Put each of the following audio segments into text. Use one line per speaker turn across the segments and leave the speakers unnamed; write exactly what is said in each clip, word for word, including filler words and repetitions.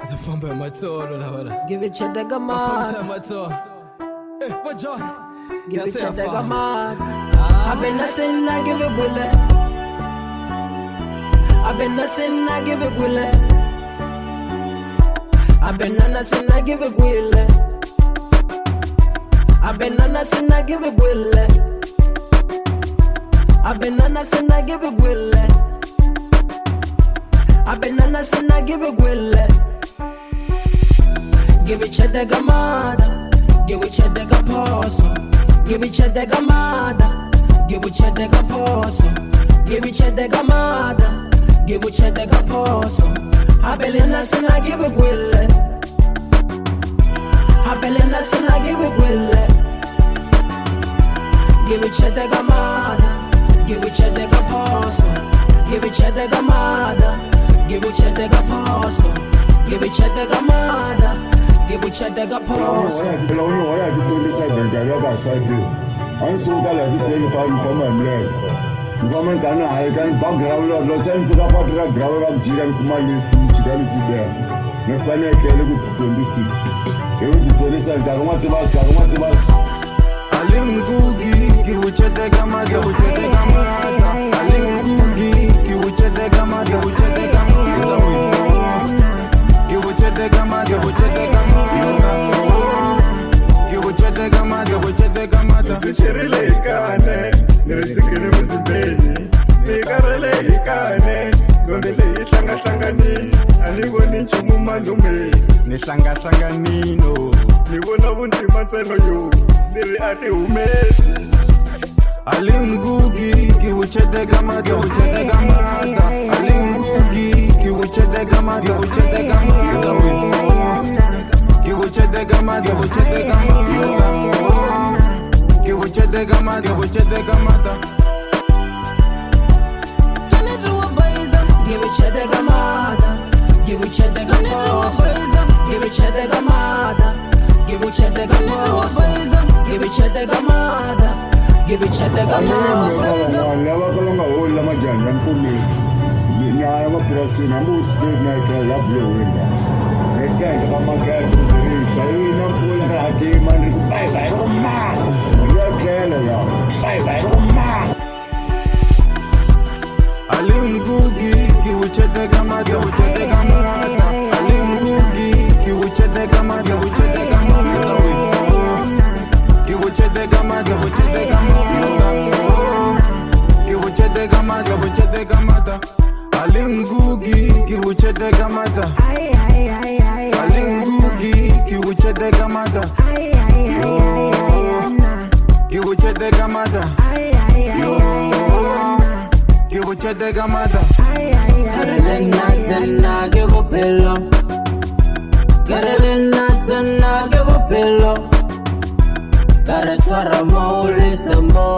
Zifamba matsolo la wala.
Give it your dega man.
Zifamba matsolo. Eh, what John?
Give it your dega man. I've been nothing, I give it will. I've been nothing, I give it will. I've been nothing, I give it will. I've been nothing, I give it will. I've been nothing, I give it will. I've been nothing, I give it will. Give it your dega mada, give it your dega poso, give it your dega mada, give it your dega poso, give it your dega mada, give it your dega poso. Habelina sina give it will, Habelina sina give it will. Give it your dega mada, give it your dega poso, give it your dega mada, give it your dega poso, give it your dega mada. Give each other a pause.
I don't know what I did twenty-seven. I got a cycle. I'm so glad I did twenty-five from my leg. Government can I can background or not send for the part of ground of Jiran Kumali, Chicago there. My family actually go to twenty-six. It was the twenty-seven. I don't want to ask, I don't want to ask.
Alingugi, give each other a gamma, give each other a gamma. Alingugi, give each other a gamma, give each other a gamma. Give each other a gamma, give each other a gamma.
Sicherele ikane, nisikire msibeni, nikarele ikane, zondele ihlanga hlangani, aniboni nchumu malume, nihlanga hlanganino, nibona buntima ntselo yo, niri ati umesi.
Alingugi, kiwuchete gama, kiwuchete gama, Alingugi, kiwuchete gama, kiwuchete gama, kiwuchete gama, kiwuchete gama. Give each other gamma, give each other gamma.
Give each other gamma, give each other gamma. Give each other gamma, give each other gamma. Give each other gamma, give each other gamma.
Never go long old Lamajan and for me. I'm a person, I'm most good night, I love blowing. I can't come my cat to the rich. I ain't not full of a team and bye bye, oh man. Bye bye, oh man.
Alingugi, kiwuchete gama, kiwuchete gama. Alingugi, kiwuchete gama, kiwuchete gama. Kiwuchete gama, kiwuchete gama. Kiwuchete gama, kiwuchete gama. Alingugi, kiwuchete gama. Alingugi, kiwuchete gama. Kiwuchete gamada, kiwuchete gamada.
Garelena senna give a pillow. Garelena senna give a pillow. Garetsara mole samo.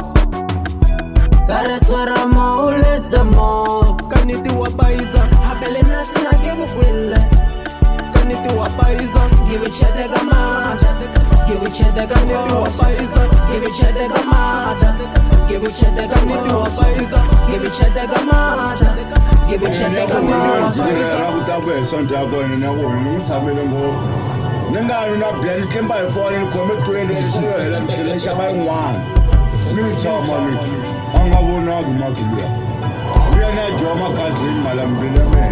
Garetsara mole samo.
Kaniti wapaiza,
Habelena senna give a pillow.
kaniti wapaiza,
Give each other gamada. Give each other
kaniti
gamma.
wapaiza,
Give each other gamada. Give each other
kaniti
gamma.
wapaiza.
Give each other gamada. Give each other gamma.
Nengano na blend kemba for in commit to end and Shabai one. Military money. Anga wona gumakulia. We are not Joma cousin, Madam Bilame.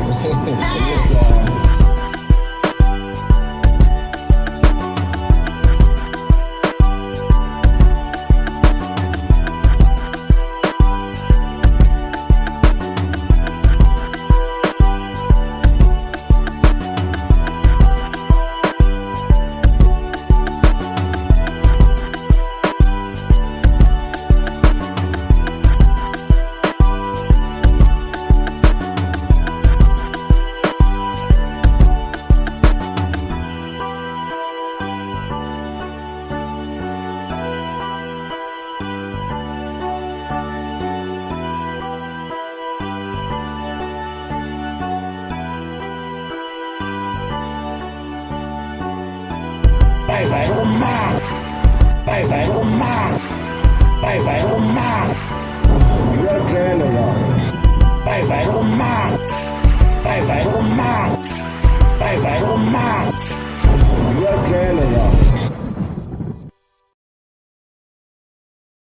Bye bye, oh ma. Bye bye, oh ma. Bye bye, oh ma. You're trying to go. Bye bye, oh ma. Bye bye, oh ma. Bye bye. Aroma.